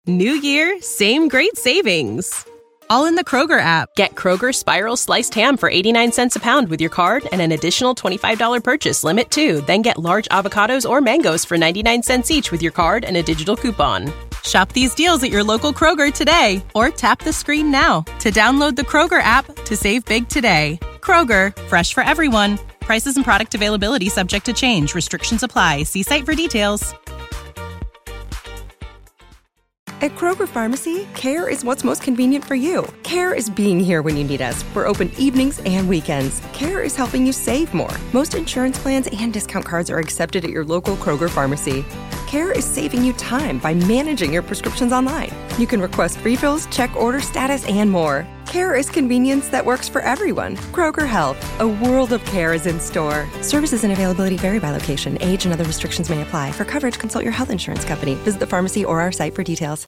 New year, same great savings. All in the Kroger app. Get Kroger Spiral Sliced Ham for 89 cents a pound with your card and an additional $25 purchase limit, too. Then get large avocados or mangoes for 99 cents each with your card and a digital coupon. Shop these deals at your local Kroger today or tap the screen now to download the Kroger app to save big today. Kroger, fresh for everyone. Prices and product availability subject to change. Restrictions apply. See site for details. At Kroger Pharmacy, care is what's most convenient for you. Care is being here when you need us. We're open evenings and weekends. Care is helping you save more. Most insurance plans and discount cards are accepted at your local Kroger Pharmacy. Care is saving you time by managing your prescriptions online. You can request refills, check order status, and more. Care is convenience that works for everyone. Kroger Health, a world of care is in store. Services and availability vary by location. Age and other restrictions may apply. For coverage, consult your health insurance company. Visit the pharmacy or our site for details.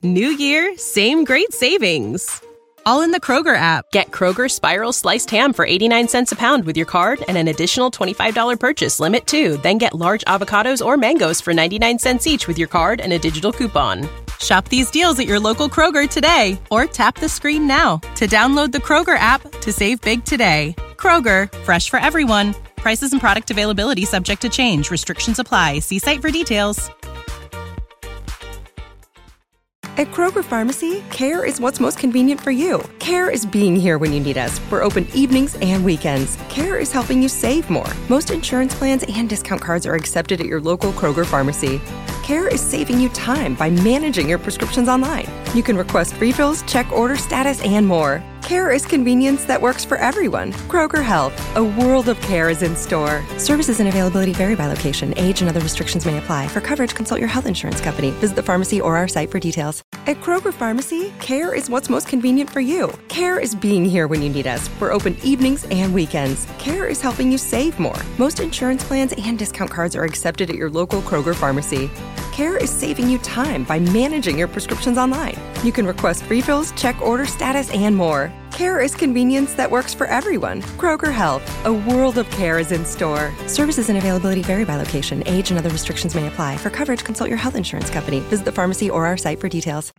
New year, same great savings. All in the Kroger app. Get Kroger Spiral Sliced Ham for 89 cents a pound with your card and an additional $25 purchase limit too. Then get large avocados or mangoes for 99 cents each with your card and a digital coupon. Shop these deals at your local Kroger today or tap the screen now to download the Kroger app to save big today. Kroger, fresh for everyone. Prices and product availability subject to change. Restrictions apply. See site for details. At Kroger Pharmacy, care is what's most convenient for you. Care is being here when you need us. We're open evenings and weekends. Care is helping you save more. Most insurance plans and discount cards are accepted at your local Kroger Pharmacy. Care is saving you time by managing your prescriptions online. You can request refills, check order status, and more. Care is convenience that works for everyone. Kroger Health, a world of care is in store. Services and availability vary by location. Age and other restrictions may apply. For coverage, consult your health insurance company. Visit the pharmacy or our site for details. At Kroger Pharmacy, care is what's most convenient for you. Care is being here when you need us. We're open evenings and weekends. Care is helping you save more. Most insurance plans and discount cards are accepted at your local Kroger Pharmacy. Care is saving you time by managing your prescriptions online. You can request refills, check order status, and more. Care is convenience that works for everyone. Kroger Health, a world of care is in store. Services and availability vary by location. Age and other restrictions may apply. For coverage, consult your health insurance company. Visit the pharmacy or our site for details.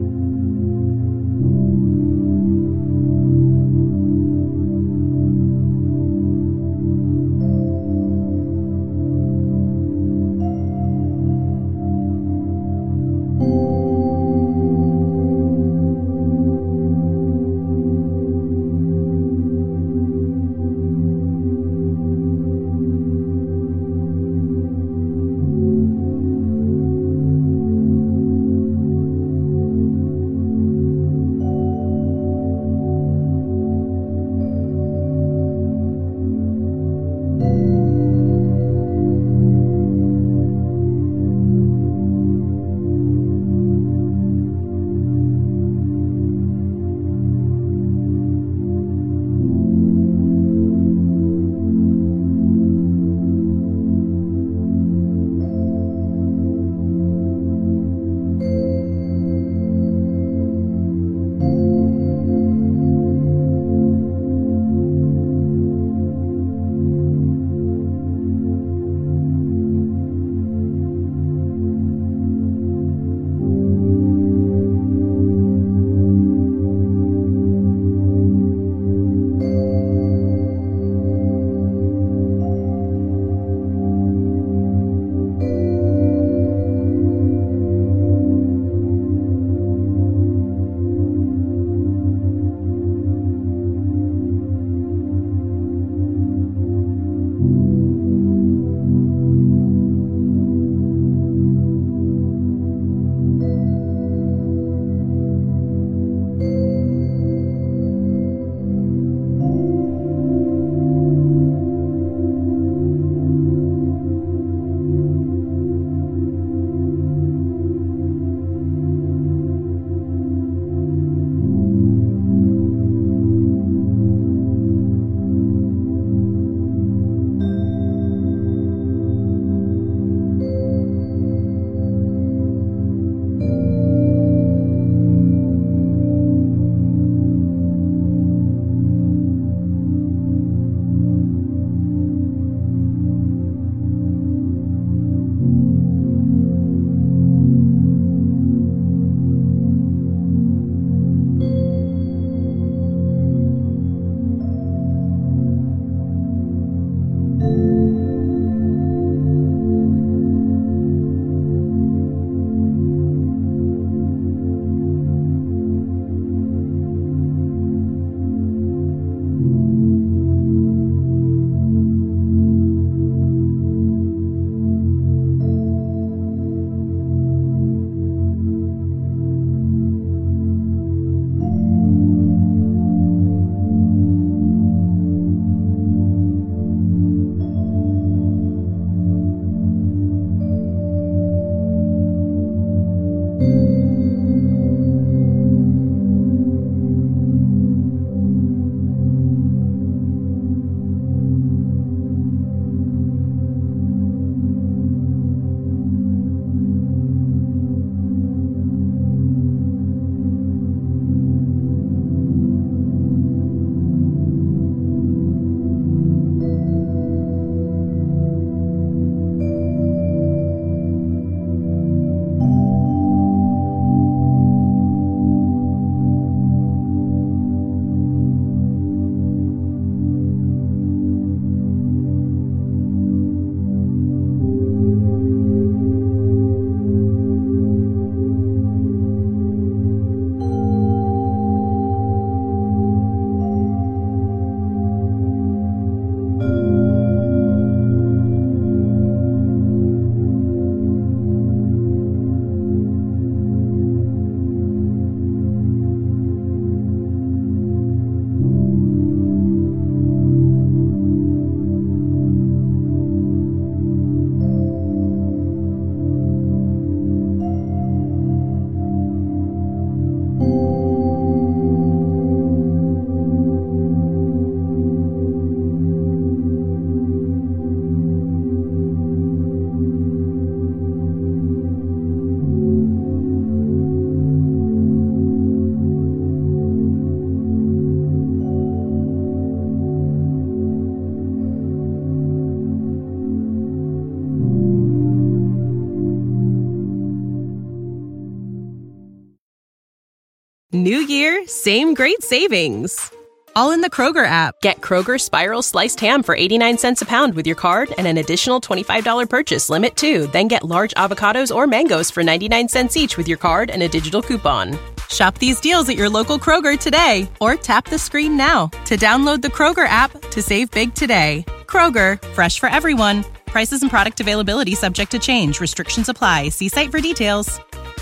New year, same great savings. All in the Kroger app. Get Kroger Spiral Sliced Ham for 89 cents a pound with your card and an additional $25 purchase limit too. Then get large avocados or mangoes for 99 cents each with your card and a digital coupon. Shop these deals at your local Kroger today or tap the screen now to download the Kroger app to save big today. Kroger, fresh for everyone. Prices and product availability subject to change. Restrictions apply. See site for details.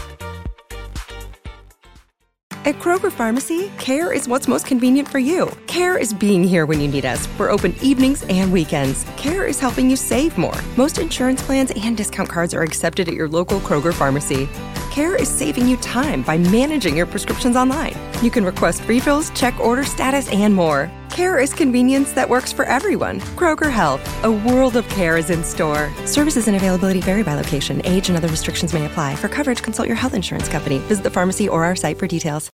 At Kroger Pharmacy, care is what's most convenient for you. Care is being here when you need us. We're open evenings and weekends. Care is helping you save more. Most insurance plans and discount cards are accepted at your local Kroger Pharmacy. Care is saving you time by managing your prescriptions online. You can request refills, check order status, and more. Care is convenience that works for everyone. Kroger Health, a world of care is in store. Services and availability vary by location. Age and other restrictions may apply. For coverage, consult your health insurance company. Visit the pharmacy or our site for details.